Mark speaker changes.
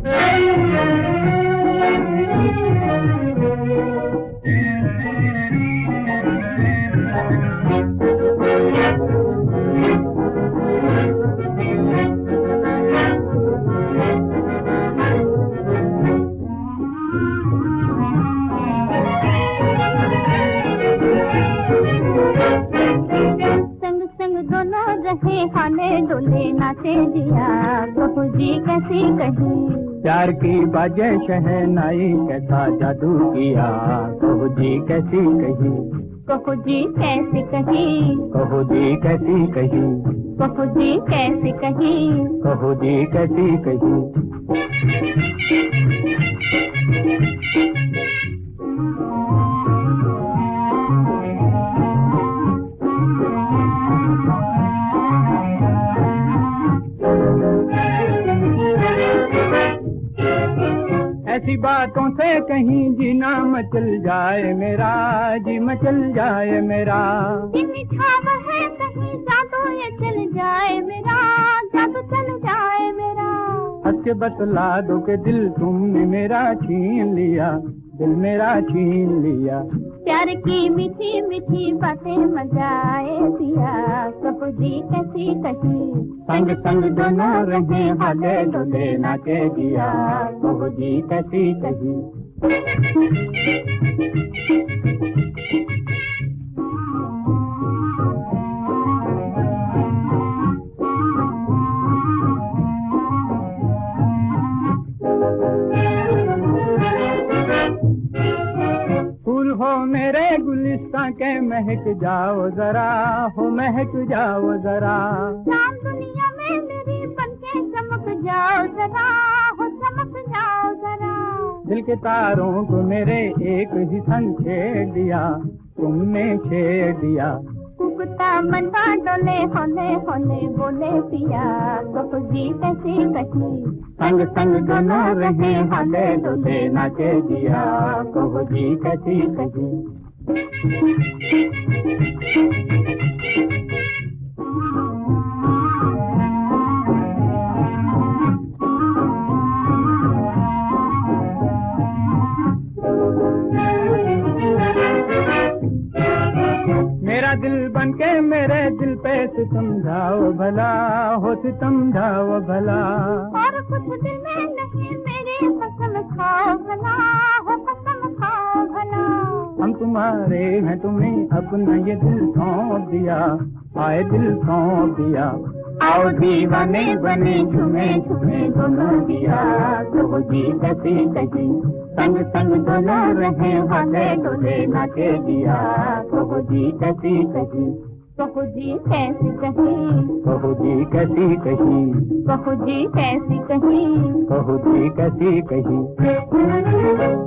Speaker 1: रहे हाले डोले नाचे जिया, बहू जी कैसी कही।
Speaker 2: प्यार की बाजे शहनाई कैसा जादू किया, बहू जी कैसी कही।
Speaker 1: बहू जी कैसी कही,
Speaker 2: बहू जी कैसी कही,
Speaker 1: बहू जी कैसी कही,
Speaker 2: बहू जी कैसी कही। ऐसी बातों से कहीं जीना मचल जाए मेरा, जी मचल जाए मेरा।
Speaker 1: छाव है कहीं जादू ये चल जाए मेरा, जादू चल जाए मेरा।
Speaker 2: हंस के बतला दो के दिल तुमने मेरा छीन लिया, दिल मेरा छीन लिया।
Speaker 1: प्यार की मीठी मीठी बातें मजाए दिया, बहू जी कैसी कही।
Speaker 2: संग संग दोनों रहे हाले डोले नाचे दिया, बहू जी कैसी कही। हो मेरे गुलिस्तां के महक जाओ जरा, हो महक जाओ जरा।
Speaker 1: शाम दुनिया में मेरी बनके चमक जाओ जरा, हो चमक जाओ जरा।
Speaker 2: दिल के तारों को मेरे एक ही संग छेड़ दिया, तुमने छेड़ दिया।
Speaker 1: कुकता मनवा डोले होले होले बोले पिया, बहू जी कैसी कही।
Speaker 2: संग संग दोनों रहे हाले डोले नाचे दिया, बहू जी कैसी कही। मेरा दिल बनके मेरे दिल पे सितम ढाओ भला, हो सितम ढाओ भला।
Speaker 1: और कुछ दिल में नहीं मेरी कसम खाओ भला, हो कसम खाओ भला।
Speaker 2: हम तुम्हारे हैं तुम्हें अपना ये दिल सौंप दिया, आए दिल सौंप दिया। आओ दीवाने बने झूमे झूमे दोनों दिया, बहू जी कैसी कही। संग संग दोनों रहे हाले डोले नाचे दिया, बहू जी कैसी कही।
Speaker 1: बहू जी कैसी कही,
Speaker 2: बहू जी कैसी कही,
Speaker 1: बहू जी कैसी कही,
Speaker 2: बहू जी कैसी कही।